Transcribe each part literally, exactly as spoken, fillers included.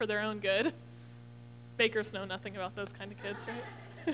for their own good. Bakers know nothing about those kind of kids, right?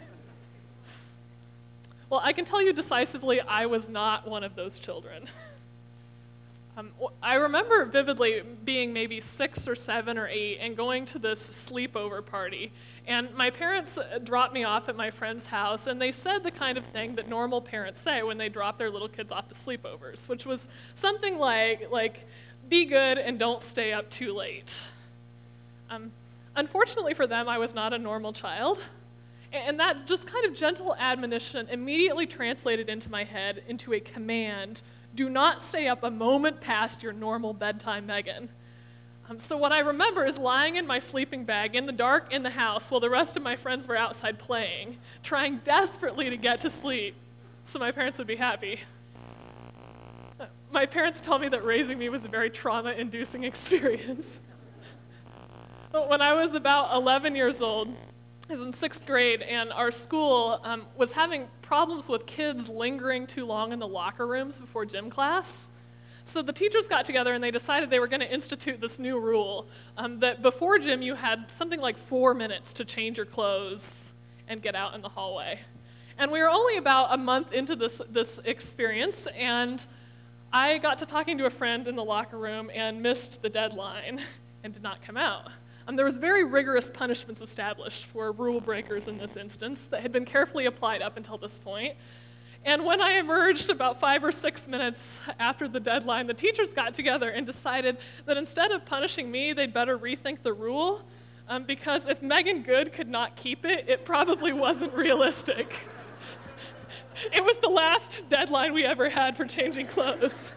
Well, I can tell you decisively, I was not one of those children. Um, I remember vividly being maybe six or seven or eight and going to this sleepover party. And my parents dropped me off at my friend's house, and they said the kind of thing that normal parents say when they drop their little kids off to sleepovers, which was something like, like be good and don't stay up too late. Um, unfortunately for them, I was not a normal child. And that just kind of gentle admonition immediately translated into my head into a command: do not stay up a moment past your normal bedtime, Megan. Um, so what I remember is lying in my sleeping bag in the dark in the house while the rest of my friends were outside playing, trying desperately to get to sleep so my parents would be happy. Uh, my parents tell me that raising me was a very trauma-inducing experience. But when I was about eleven years old, I was in sixth grade, and our school um, was having problems with kids lingering too long in the locker rooms before gym class. So the teachers got together and they decided they were going to institute this new rule um, that before gym you had something like four minutes to change your clothes and get out in the hallway. And we were only about a month into this, this experience, and I got to talking to a friend in the locker room and missed the deadline and did not come out. Um, there was very rigorous punishments established for rule breakers in this instance that had been carefully applied up until this point. And when I emerged about five or six minutes after the deadline, the teachers got together and decided that instead of punishing me, they'd better rethink the rule, um, because if Megan Good could not keep it, it probably wasn't realistic. It was the last deadline we ever had for changing clothes.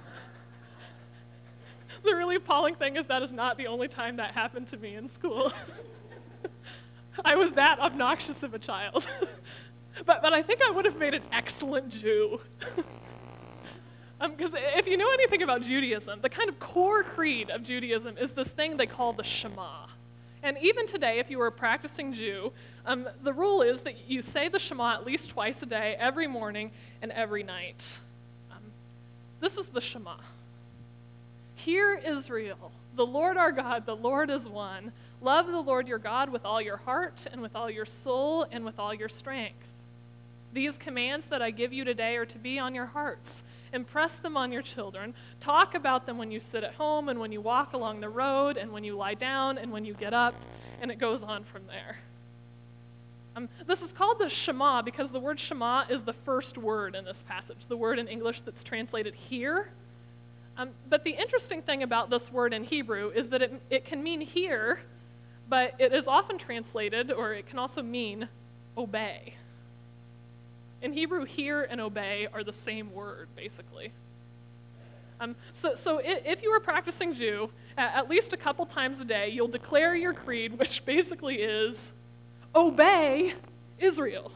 The really appalling thing is that is not the only time that happened to me in school. I was that obnoxious of a child. but, but I think I would have made an excellent Jew. Because um, if you know anything about Judaism, the kind of core creed of Judaism is this thing they call the Shema. And even today, if you were a practicing Jew, um, the rule is that you say the Shema at least twice a day, every morning and every night. Um, this is the Shema. Hear, Israel, the Lord our God, the Lord is one. Love the Lord your God with all your heart and with all your soul and with all your strength. These commands that I give you today are to be on your hearts. Impress them on your children. Talk about them when you sit at home and when you walk along the road and when you lie down and when you get up, and it goes on from there. Um, this is called the Shema because the word Shema is the first word in this passage, the word in English that's translated hear. Um, but the interesting thing about this word in Hebrew is that it, it can mean hear, but it is often translated, or it can also mean obey. In Hebrew, hear and obey are the same word, basically. Um, so so if you are practicing Jew, at least a couple times a day, you'll declare your creed, which basically is, obey Israel.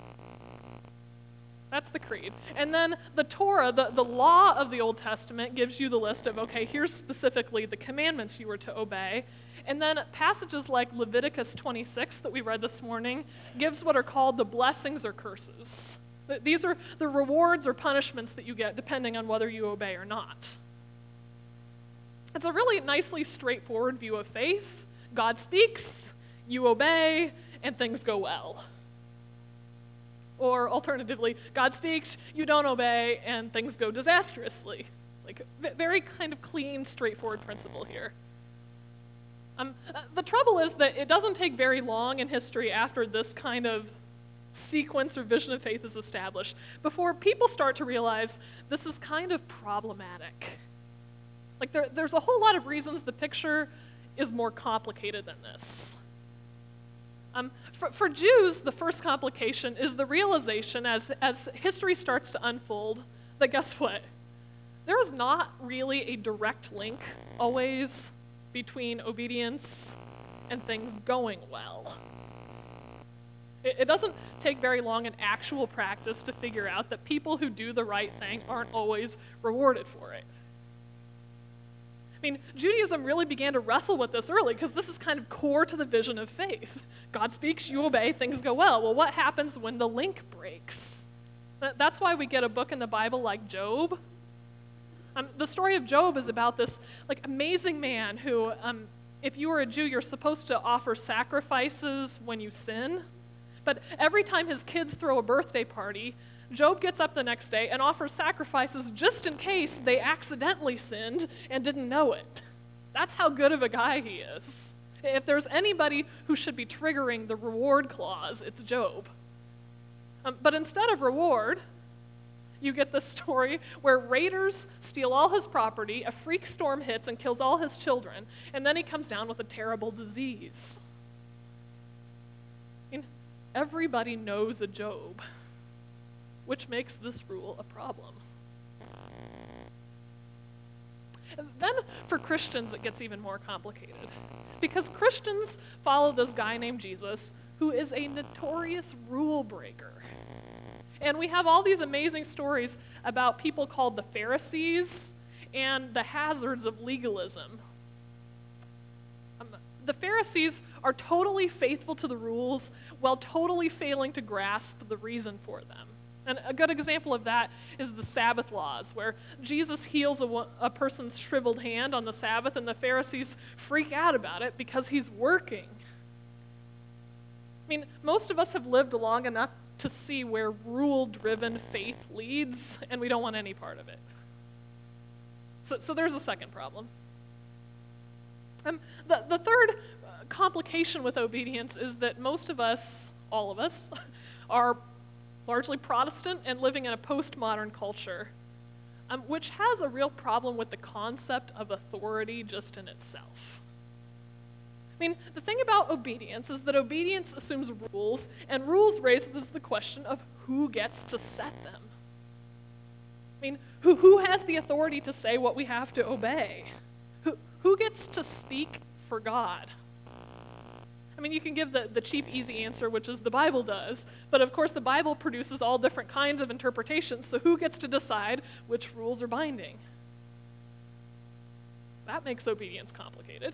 That's the creed. And then the Torah, the, the law of the Old Testament, gives you the list of, okay, here's specifically the commandments you were to obey. And then passages like Leviticus twenty-six that we read this morning gives what are called the blessings or curses. These are the rewards or punishments that you get depending on whether you obey or not. It's a really nicely straightforward view of faith. God speaks, you obey, and things go well. Or alternatively, God speaks, you don't obey, and things go disastrously. Like, very kind of clean, straightforward principle here. Um, the trouble is that it doesn't take very long in history after this kind of sequence or vision of faith is established before people start to realize this is kind of problematic. Like, there, there's a whole lot of reasons the picture is more complicated than this. Um, for, for Jews, the first complication is the realization as, as history starts to unfold that guess what? There is not really a direct link always between obedience and things going well. It, it doesn't take very long in actual practice to figure out that people who do the right thing aren't always rewarded for it. I mean, Judaism really began to wrestle with this early because this is kind of core to the vision of faith. God speaks, you obey, things go well. Well, what happens when the link breaks? That's why we get a book in the Bible like Job. Um, the story of Job is about this like amazing man who um, if you were a Jew, you're supposed to offer sacrifices when you sin. But every time his kids throw a birthday party, Job gets up the next day and offers sacrifices just in case they accidentally sinned and didn't know it. That's how good of a guy he is. If there's anybody who should be triggering the reward clause, it's Job. Um, but instead of reward, you get this story where raiders steal all his property, a freak storm hits and kills all his children, and then he comes down with a terrible disease. I mean, everybody knows a Job, which makes this rule a problem. And then for Christians, it gets even more complicated. Because Christians follow this guy named Jesus, who is a notorious rule breaker. And we have all these amazing stories about people called the Pharisees and the hazards of legalism. Um, the Pharisees are totally faithful to the rules while totally failing to grasp the reason for them. And a good example of that is the Sabbath laws, where Jesus heals a, a person's shriveled hand on the Sabbath, and the Pharisees freak out about it because he's working. I mean, most of us have lived long enough to see where rule-driven faith leads, and we don't want any part of it. So, so there's a second problem. Um, the, the third uh, complication with obedience is that most of us, all of us, are largely Protestant and living in a postmodern culture, um, which has a real problem with the concept of authority just in itself. I mean, the thing about obedience is that obedience assumes rules, and rules raises the question of who gets to set them. I mean, who, who has the authority to say what we have to obey? Who, who gets to speak for God? I mean, you can give the, the cheap, easy answer, which is the Bible does, but of course the Bible produces all different kinds of interpretations, so who gets to decide which rules are binding? That makes obedience complicated.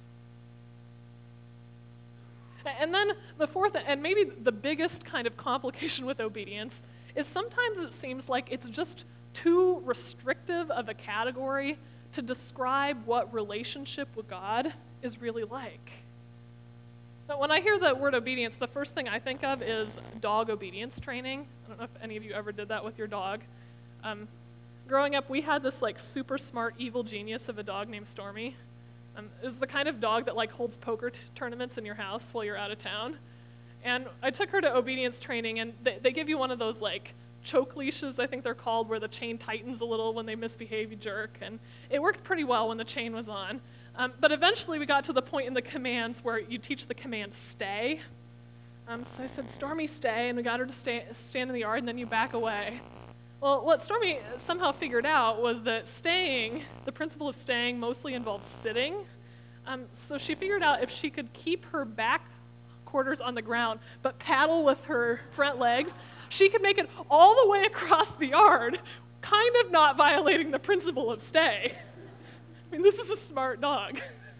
And then the fourth, and maybe the biggest kind of complication with obedience, is sometimes it seems like it's just too restrictive of a category to describe what relationship with God is really like. Now, when I hear the word obedience, the first thing I think of is dog obedience training. I don't know if any of you ever did that with your dog. Um, growing up, we had this like super smart evil genius of a dog named Stormy. Um, it was the kind of dog that like holds poker t- tournaments in your house while you're out of town. And I took her to obedience training, and they, they give you one of those like choke leashes, I think they're called, where the chain tightens a little when they misbehave, you jerk. And it worked pretty well when the chain was on. Um, but eventually we got to the point in the commands where you teach the command stay. Um, so I said, Stormy, stay, and we got her to stay, stand in the yard, and then you back away. Well, what Stormy somehow figured out was that staying, the principle of staying mostly involves sitting. Um, so she figured out if she could keep her back quarters on the ground but paddle with her front legs, she could make it all the way across the yard, kind of not violating the principle of stay. I mean, this is a smart dog.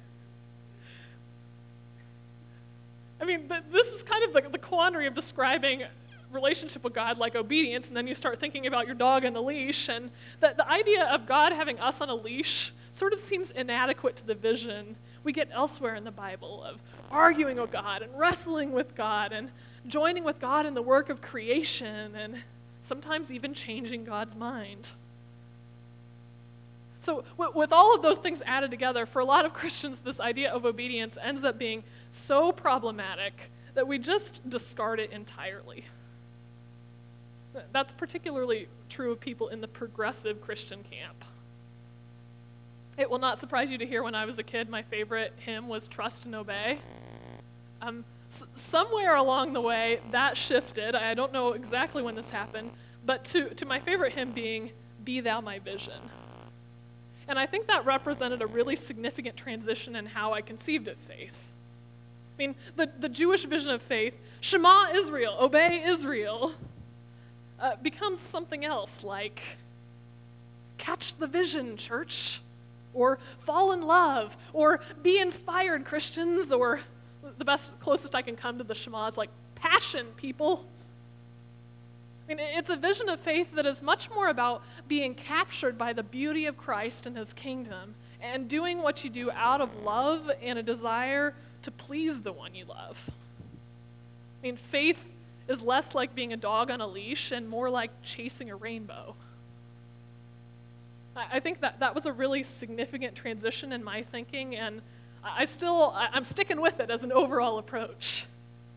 I mean, th- this is kind of the, the quandary of describing relationship with God like obedience, and then you start thinking about your dog on a leash, and the, the idea of God having us on a leash sort of seems inadequate to the vision we get elsewhere in the Bible of arguing with God and wrestling with God and joining with God in the work of creation and sometimes even changing God's mind. So w- with all of those things added together, for a lot of Christians, this idea of obedience ends up being so problematic that we just discard it entirely. That's particularly true of people in the progressive Christian camp. It will not surprise you to hear when I was a kid, my favorite hymn was Trust and Obey. Um, s- somewhere along the way, that shifted. I don't know exactly when this happened, but to, to my favorite hymn being Be Thou My Vision. And I think that represented a really significant transition in how I conceived of faith. I mean, the, the Jewish vision of faith, Shema Israel, obey Israel, uh, becomes something else like catch the vision, church, or fall in love, or be inspired, Christians, or the best, closest I can come to the Shema is like passion, people. I mean, it's a vision of faith that is much more about being captured by the beauty of Christ and his kingdom and doing what you do out of love and a desire to please the one you love. I mean, faith is less like being a dog on a leash and more like chasing a rainbow. I think that that was a really significant transition in my thinking, and I still, I'm sticking with it as an overall approach.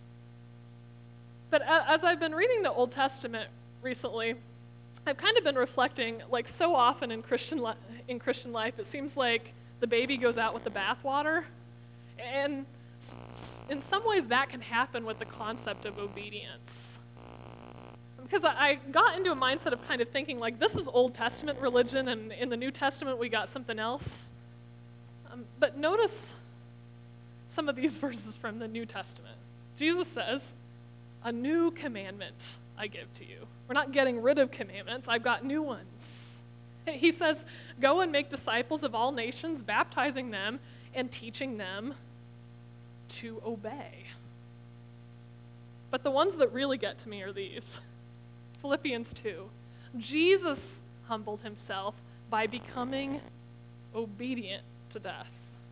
But as I've been reading the Old Testament recently, I've kind of been reflecting, like so often in Christian li- in Christian life, it seems like the baby goes out with the bathwater, and in some ways that can happen with the concept of obedience. Because I got into a mindset of kind of thinking, like, this is Old Testament religion, and in the New Testament we got something else. Um, but notice some of these verses from the New Testament. Jesus says, "A new commandment I give to you." We're not getting rid of commandments. I've got new ones. He says, "Go and make disciples of all nations, baptizing them and teaching them to obey." But the ones that really get to me are these. Philippians two. Jesus humbled himself by becoming obedient to death.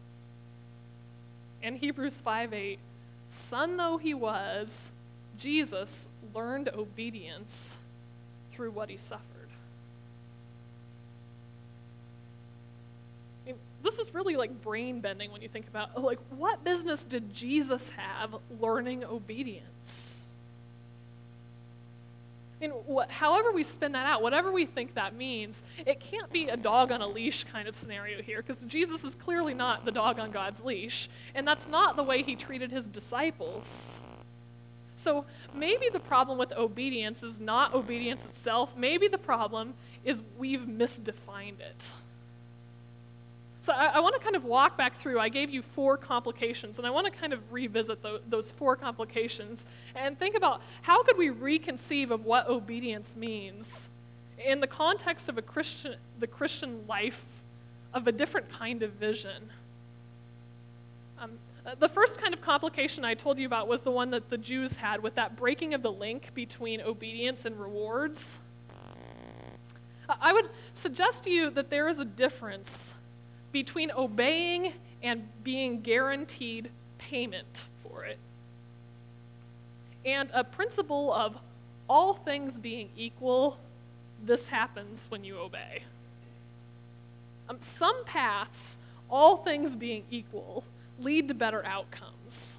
And Hebrews five eight. Son though he was, Jesus learned obedience through what he suffered. I mean, this is really like brain bending when you think about, like, what business did Jesus have learning obedience? I mean, what, however we spin that out, whatever we think that means, it can't be a dog on a leash kind of scenario here, because Jesus is clearly not the dog on God's leash, and that's not the way he treated his disciples. So maybe the problem with obedience is not obedience itself. Maybe the problem is we've misdefined it. So I, I want to kind of walk back through. I gave you four complications, and I want to kind of revisit the, those four complications and think about how could we reconceive of what obedience means in the context of a Christian, the Christian life of a different kind of vision. Um, the first kind of complication I told you about was the one that the Jews had with that breaking of the link between obedience and rewards. I would suggest to you that there is a difference between obeying and being guaranteed payment for it, and a principle of all things being equal, this happens when you obey. Um, some paths, all things being equal, lead to better outcomes.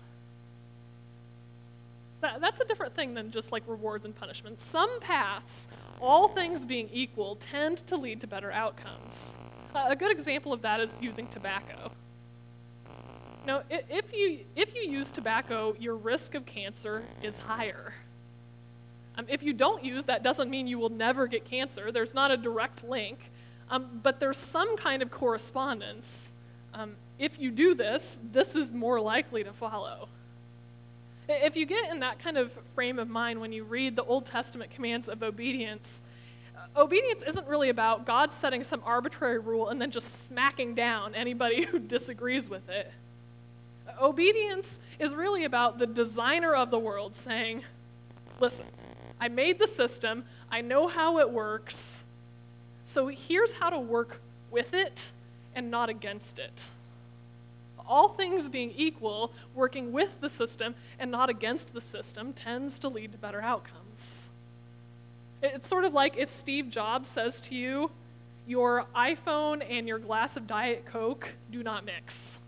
That, that's a different thing than just like rewards and punishments. Some paths, all things being equal, tend to lead to better outcomes. Uh, a good example of that is using tobacco. Now, if you, if you use tobacco, your risk of cancer is higher. Um, if you don't use, that doesn't mean you will never get cancer. There's not a direct link, um, but there's some kind of correspondence. Um, if you do this, this is more likely to follow. If you get in that kind of frame of mind when you read the Old Testament commands of obedience, obedience isn't really about God setting some arbitrary rule and then just smacking down anybody who disagrees with it. Obedience is really about the designer of the world saying, listen, I made the system, I know how it works, so here's how to work with it and not against it. All things being equal, working with the system and not against the system tends to lead to better outcomes. It's sort of like if Steve Jobs says to you, your iPhone and your glass of Diet Coke do not mix.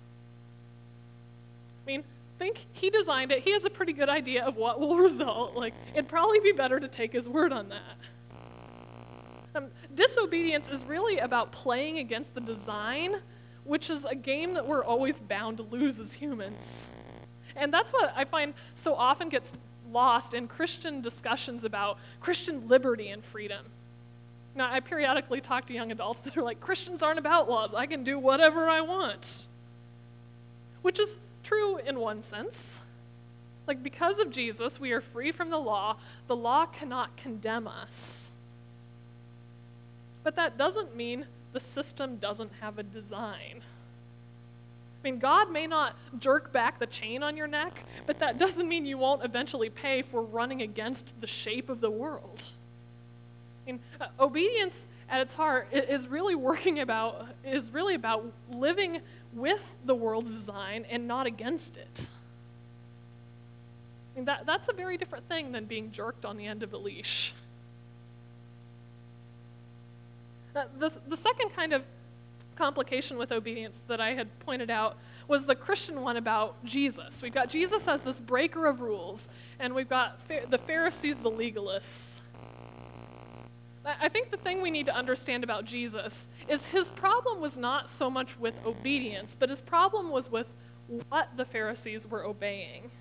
I mean, think he designed it. He has a pretty good idea of what will result. Like, it'd probably be better to take his word on that. Um, disobedience is really about playing against the design, which is a game that we're always bound to lose as humans. And that's what I find so often gets lost in Christian discussions about Christian liberty and freedom. Now, I periodically talk to young adults that are like, Christians aren't about laws. I can do whatever I want. Which is true in one sense. Like, because of Jesus, we are free from the law. The law cannot condemn us. But that doesn't mean the system doesn't have a design. I mean, God may not jerk back the chain on your neck, but that doesn't mean you won't eventually pay for running against the shape of the world. I mean, uh, obedience at its heart, i- is really working about, is really about living with the world's design and not against it. I mean, that, that's a very different thing than being jerked on the end of a leash. Uh, the, the second kind of complication with obedience that I had pointed out was the Christian one about Jesus. We've got Jesus as this breaker of rules, and we've got fa- the Pharisees, the legalists. I I think the thing we need to understand about Jesus is his problem was not so much with obedience, but his problem was with what the Pharisees were obeying.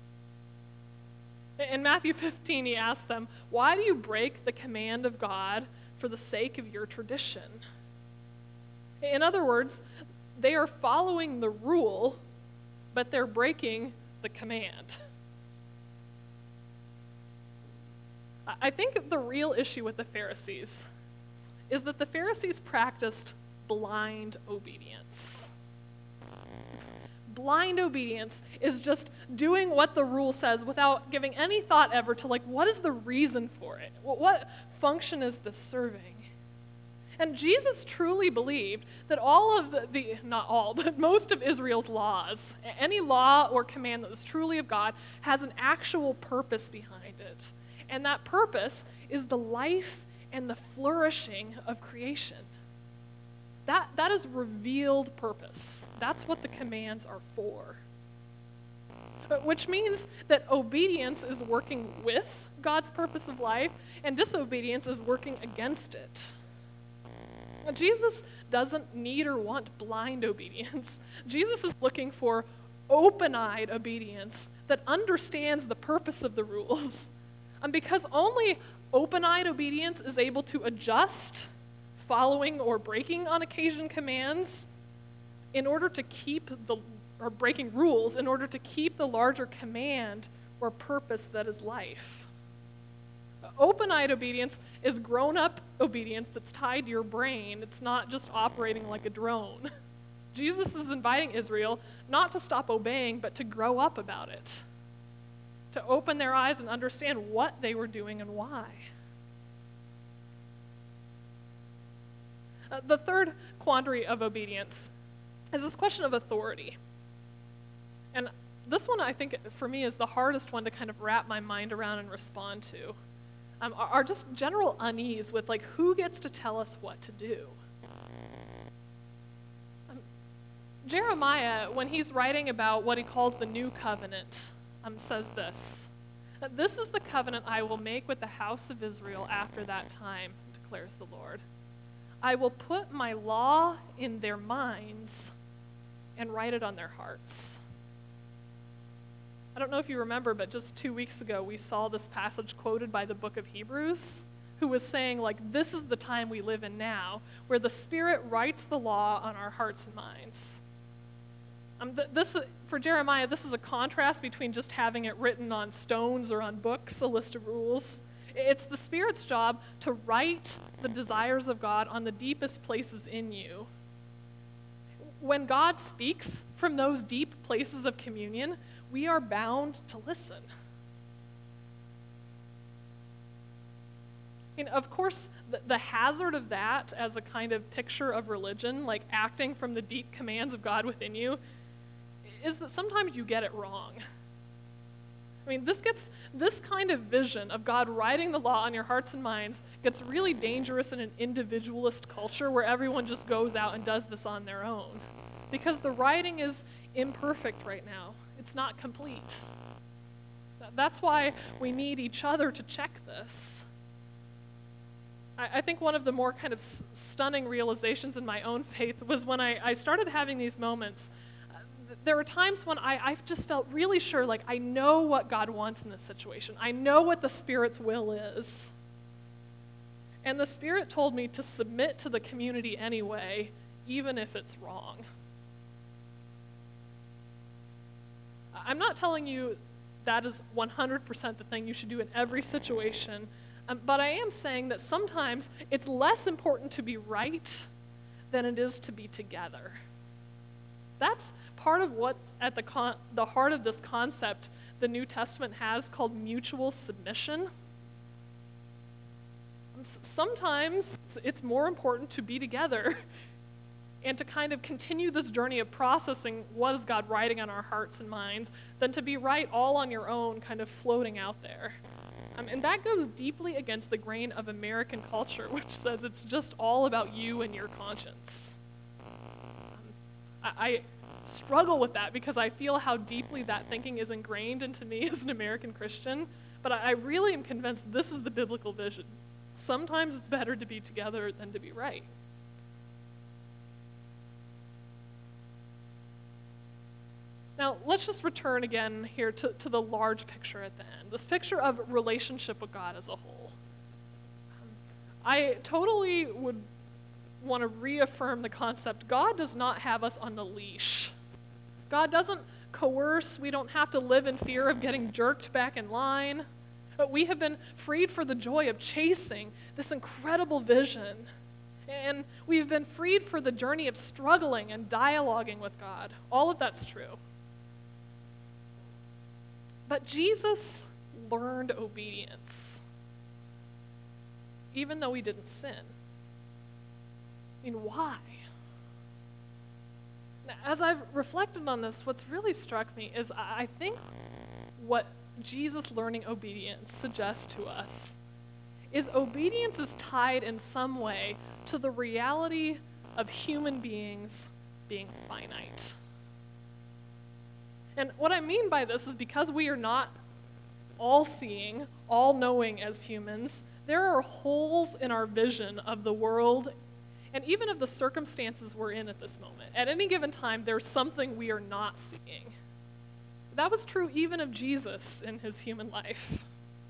In Matthew fifteen, he asked them, "Why do you break the command of God for the sake of your tradition?" In other words, they are following the rule, but they're breaking the command. I think the real issue with the Pharisees is that the Pharisees practiced blind obedience. Blind obedience is just doing what the rule says without giving any thought ever to, like, what is the reason for it? What function is this serving? And Jesus truly believed that all of the, the, not all, but most of Israel's laws, any law or command that was truly of God, has an actual purpose behind it. And that purpose is the life and the flourishing of creation. That, that is revealed purpose. That's what the commands are for. Which means that obedience is working with God's purpose of life, and disobedience is working against it. Jesus doesn't need or want blind obedience. Jesus is looking for open-eyed obedience that understands the purpose of the rules. And because only open-eyed obedience is able to adjust following or breaking on occasion commands in order to keep the, or breaking rules in order to keep the larger command or purpose that is life. Open-eyed obedience is grown-up obedience that's tied to your brain. It's not just operating like a drone. Jesus is inviting Israel not to stop obeying, but to grow up about it, to open their eyes and understand what they were doing and why. Uh, the third quandary of obedience is this question of authority. And this one, I think, for me, is the hardest one to kind of wrap my mind around and respond to. Um, are just general unease with, like, who gets to tell us what to do. Um, Jeremiah, when he's writing about what he calls the new covenant, um, says this: "This is the covenant I will make with the house of Israel after that time, declares the Lord. I will put my law in their minds and write it on their hearts." I don't know if you remember, but just two weeks ago we saw this passage quoted by the book of Hebrews, who was saying, like, this is the time we live in now, where the Spirit writes the law on our hearts and minds. Um, th- this, for Jeremiah, this is a contrast between just having it written on stones or on books, a list of rules. It's the Spirit's job to write the desires of God on the deepest places in you. When God speaks from those deep places of communion, we are bound to listen. I mean, of course, the, the hazard of that as a kind of picture of religion, like acting from the deep commands of God within you, is that sometimes you get it wrong. I mean, this gets, this kind of vision of God writing the law on your hearts and minds gets really dangerous in an individualist culture where everyone just goes out and does this on their own. Because the writing is imperfect right now. It's not complete. That's why we need each other to check this. I, I think one of the more kind of s- stunning realizations in my own faith was when I, I started having these moments. There were times when I, I just felt really sure, like, I know what God wants in this situation. I know what the Spirit's will is. And the Spirit told me to submit to the community anyway, even if it's wrong. I'm not telling you that is one hundred percent the thing you should do in every situation, um, but I am saying that sometimes it's less important to be right than it is to be together. That's part of what's at the, con- the heart of this concept the New Testament has called mutual submission. sometimes it's more important to be together and to kind of continue this journey of processing what is God writing on our hearts and minds than to be right all on your own, kind of floating out there. Um, and that goes deeply against the grain of American culture, which says it's just all about you and your conscience. Um, I, I struggle with that because I feel how deeply that thinking is ingrained into me as an American Christian, but I, I really am convinced this is the biblical vision. Sometimes it's better to be together than to be right. Now, let's just return again here to, to the large picture at the end, this picture of relationship with God as a whole. Um, I totally would want to reaffirm the concept God does not have us on the leash. God doesn't coerce. We don't have to live in fear of getting jerked back in line. But we have been freed for the joy of chasing this incredible vision. And we've been freed for the journey of struggling and dialoguing with God. All of that's true. But Jesus learned obedience, even though he didn't sin. I mean, why? Now, as I've reflected on this, what's really struck me is I think what Jesus learning obedience suggests to us is obedience is tied in some way to the reality of human beings being finite. And what I mean by this is because we are not all-seeing, all-knowing as humans, there are holes in our vision of the world and even of the circumstances we're in at this moment. At any given time, there's something we are not seeing. That was true even of Jesus in his human life.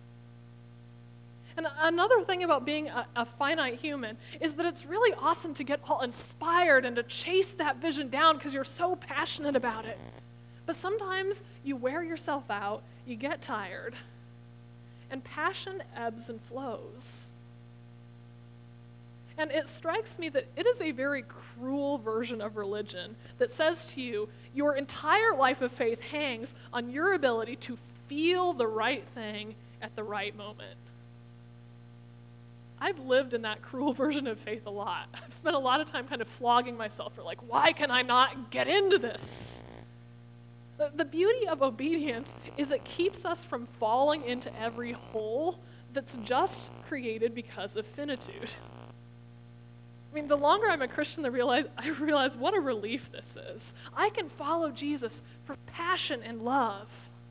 And another thing about being a, a finite human is that it's really awesome to get all inspired and to chase that vision down because you're so passionate about it. But sometimes you wear yourself out, you get tired, and passion ebbs and flows. And it strikes me that it is a very cruel version of religion that says to you, your entire life of faith hangs on your ability to feel the right thing at the right moment. I've lived in that cruel version of faith a lot. I've spent a lot of time kind of flogging myself for like, why can I not get into this? The, the beauty of obedience is it keeps us from falling into every hole that's just created because of finitude. I mean, the longer I'm a Christian, the realize, I realize what a relief this is. I can follow Jesus for passion and love.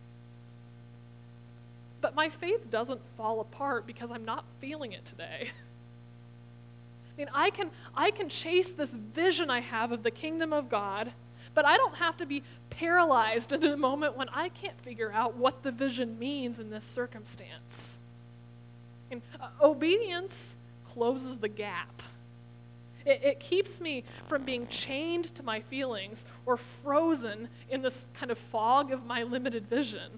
But my faith doesn't fall apart because I'm not feeling it today. I mean, I can, I can chase this vision I have of the kingdom of God, but I don't have to be paralyzed in a moment when I can't figure out what the vision means in this circumstance. And, uh, obedience closes the gap. It, it keeps me from being chained to my feelings or frozen in this kind of fog of my limited vision.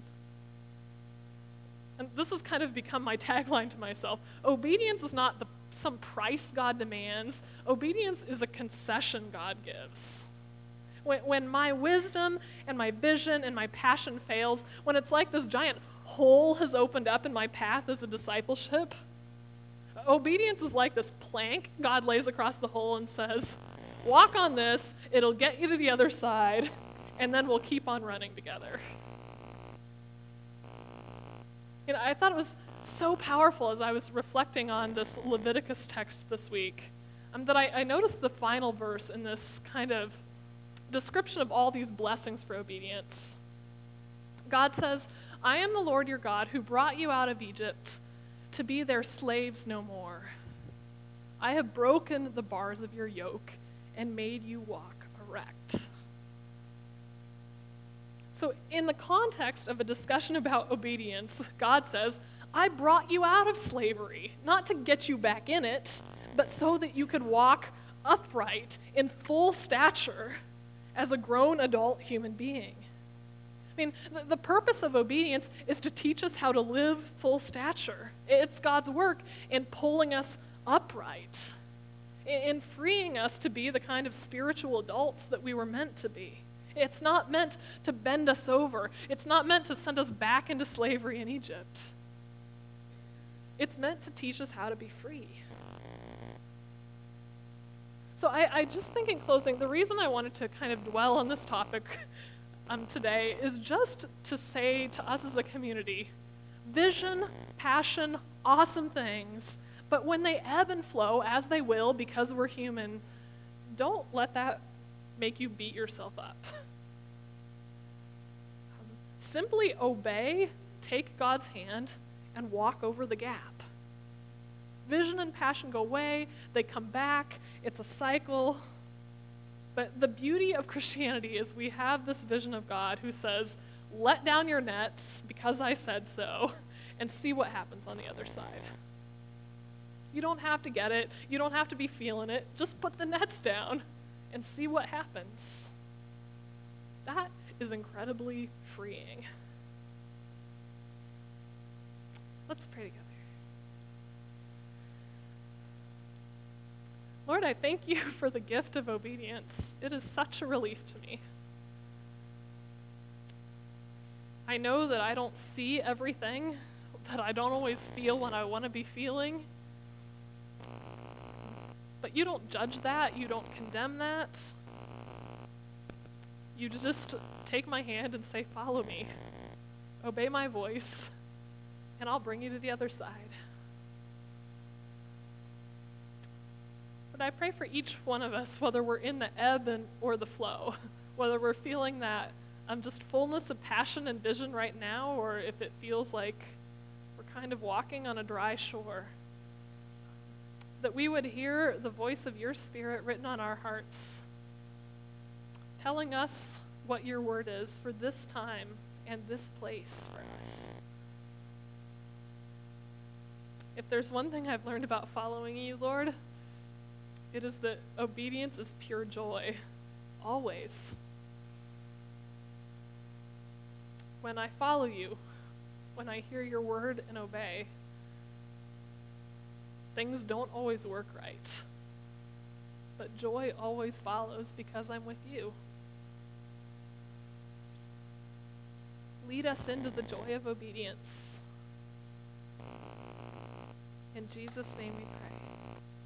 And this has kind of become my tagline to myself. Obedience is not the, some price God demands. Obedience is a concession God gives. When, when my wisdom and my vision and my passion fails, when it's like this giant hole has opened up in my path as a discipleship, obedience is like this plank God lays across the hole and says, walk on this, it'll get you to the other side, and then we'll keep on running together. You know, I thought it was so powerful as I was reflecting on this Leviticus text this week um, that I, I noticed the final verse in this kind of description of all these blessings for obedience. God says, I am the Lord your God who brought you out of Egypt to be their slaves no more. I have broken the bars of your yoke and made you walk erect. So in the context of a discussion about obedience, God says, I brought you out of slavery, not to get you back in it, but so that you could walk upright in full stature as a grown adult human being. I mean, the, the purpose of obedience is to teach us how to live full stature. It's God's work in pulling us upright, in, in freeing us to be the kind of spiritual adults that we were meant to be. It's not meant to bend us over. It's not meant to send us back into slavery in Egypt. It's meant to teach us how to be free. So I, I just think in closing, the reason I wanted to kind of dwell on this topic um, today is just to say to us as a community, vision, passion, awesome things, but when they ebb and flow, as they will because we're human, don't let that make you beat yourself up. Um, simply obey, take God's hand, and walk over the gap. Vision and passion go away, they come back, it's a cycle. But the beauty of Christianity is we have this vision of God who says, let down your nets because I said so, and see what happens on the other side. You don't have to get it, you don't have to be feeling it, just put the nets down and see what happens. That is incredibly freeing. Let's pray together. Lord, I thank you for the gift of obedience. It is such a relief to me. I know that I don't see everything, that I don't always feel what I want to be feeling. But you don't judge that, you don't condemn that. You just take my hand and say, follow me. Obey my voice, and I'll bring you to the other side. But I pray for each one of us, whether we're in the ebb and, or the flow, whether we're feeling that um, just fullness of passion and vision right now, or if it feels like we're kind of walking on a dry shore, that we would hear the voice of your Spirit written on our hearts, telling us what your word is for this time and this place for us. If there's one thing I've learned about following you, Lord, it is that obedience is pure joy, always. When I follow you, when I hear your word and obey, things don't always work right. But joy always follows because I'm with you. Lead us into the joy of obedience. In Jesus' name we pray.